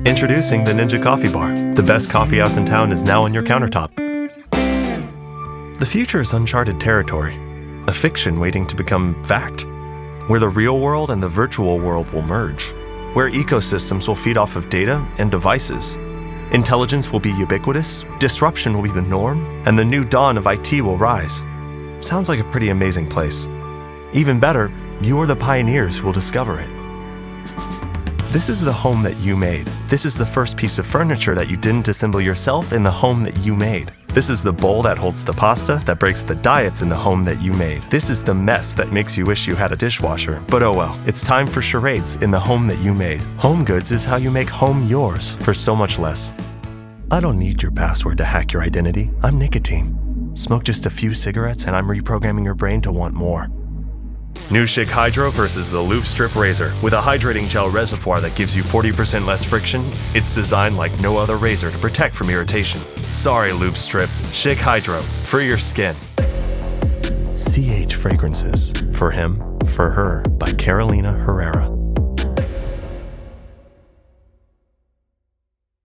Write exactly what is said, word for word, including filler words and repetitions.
Introducing the Ninja Coffee Bar. The best coffee house in town is now on your countertop. The future is uncharted territory, a fiction waiting to become fact, where the real world and the virtual world will merge, where ecosystems will feed off of data and devices. Intelligence will be ubiquitous, disruption will be the norm, and the new dawn of I T will rise. Sounds like a pretty amazing place. Even better, you are the pioneers who will discover it. This is the home that you made. This is the first piece of furniture that you didn't assemble yourself in the home that you made. This is the bowl that holds the pasta that breaks the diets in the home that you made. This is the mess that makes you wish you had a dishwasher. But oh well, it's time for charades in the home that you made. Home Goods is how you make home yours for so much less. I don't need your password to hack your identity. I'm nicotine. Smoke just a few cigarettes and I'm reprogramming your brain to want more. New Schick Hydro versus the Loop Strip Razor. With a hydrating gel reservoir that gives you forty percent less friction, it's designed like no other razor to protect from irritation. Sorry, Loop Strip. Schick Hydro. For your skin. C H Fragrances. For Him, For Her by Carolina Herrera.